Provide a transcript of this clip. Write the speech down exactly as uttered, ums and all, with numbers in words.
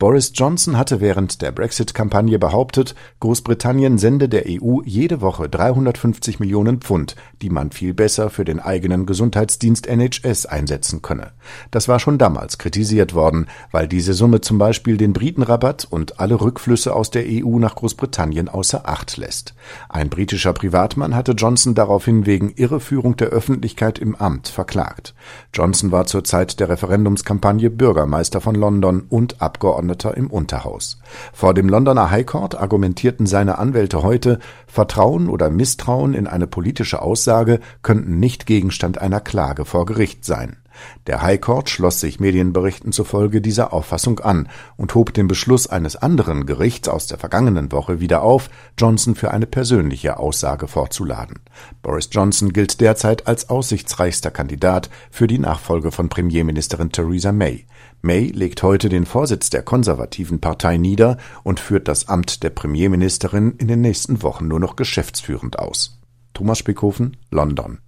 Boris Johnson hatte während der Brexit-Kampagne behauptet, Großbritannien sende der E U jede Woche dreihundertfünfzig Millionen Pfund, die man viel besser für den eigenen Gesundheitsdienst N H S einsetzen könne. Das war schon damals kritisiert worden, weil diese Summe zum Beispiel den Britenrabatt und alle Rückflüsse aus der E U nach Großbritannien außer Acht lässt. Ein britischer Privatmann hatte Johnson daraufhin wegen Irreführung der Öffentlichkeit im Amt verklagt. Johnson war zur Zeit der Referendumskampagne Bürgermeister von London und Abgeordneter im Unterhaus. Vor dem Londoner High Court argumentierten seine Anwälte heute, Vertrauen oder Misstrauen in eine politische Aussage könnten nicht Gegenstand einer Klage vor Gericht sein. Der High Court schloss sich Medienberichten zufolge dieser Auffassung an und hob den Beschluss eines anderen Gerichts aus der vergangenen Woche wieder auf, Johnson für eine persönliche Aussage vorzuladen. Boris Johnson gilt derzeit als aussichtsreichster Kandidat für die Nachfolge von Premierministerin Theresa May. May legt heute den Vorsitz der konservativen Partei nieder und führt das Amt der Premierministerin in den nächsten Wochen nur noch geschäftsführend aus. Thomas Spickhofen, London.